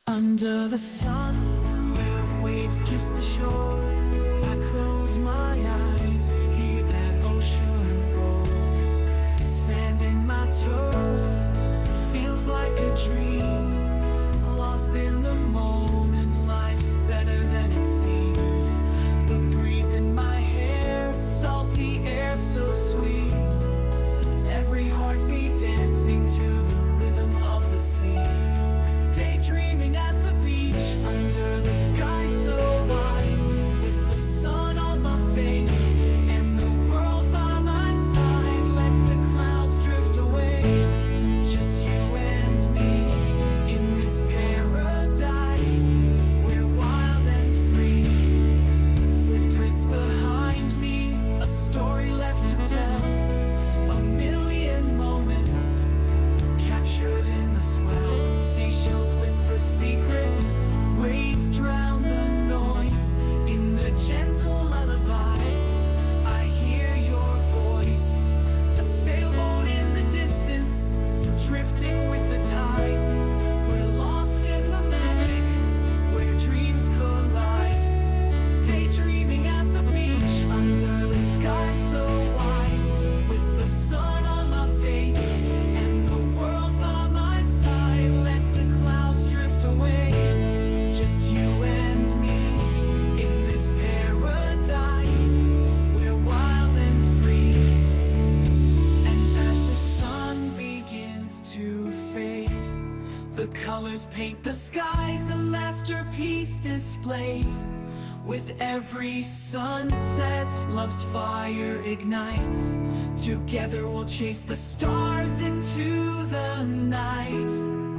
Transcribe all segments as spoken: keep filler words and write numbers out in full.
Under the sun, where waves kiss the shore, I close my eyes, hear that ocean roll. Sand in my toes, feels like a dream. Lost in the moment, life's better than it seems. The breeze in my hair, salty air so sweet. Every heartbeat dancing to the rhythm of the sea. Daydreaming at the beach, under the sky so wide, with the sun on my face and the world by my side. Let the clouds drift away, just you and me in this paradise. We're wild and free, footprints behind me, a story left to tell. A million moments captured in the swell. Seashells whisper secrets, waves drown the noise. In the gentle lullaby, I hear your voice. A sailboat in the distance, drifting with the tide. We're lost in the magic, where dreams collide. Daydreaming at the beach, under the sky so wide, with the sun on my face and the world by my side. Let the clouds drift away, just you and me in this paradise. We're wild and free. And as the sun begins to fade, the colors paint the skies, a masterpiece displayed. With every sunset, love's fire ignites. Together we'll chase the stars into the night.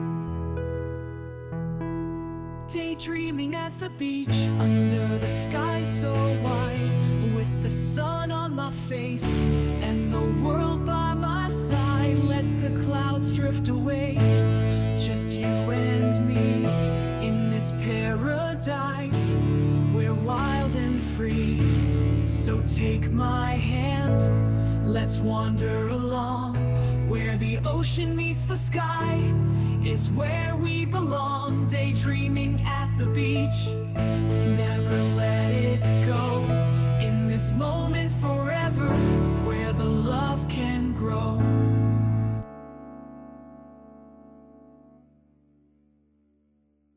Daydreaming at the beach, under the sky so wide, with the sun on my face and the world by my side. Let the clouds drift away, just you and me in this paradise. We're wild and free, so take my hand, let's wander along. Where the ocean meets the sky is where we belong. Daydreaming at the beach, never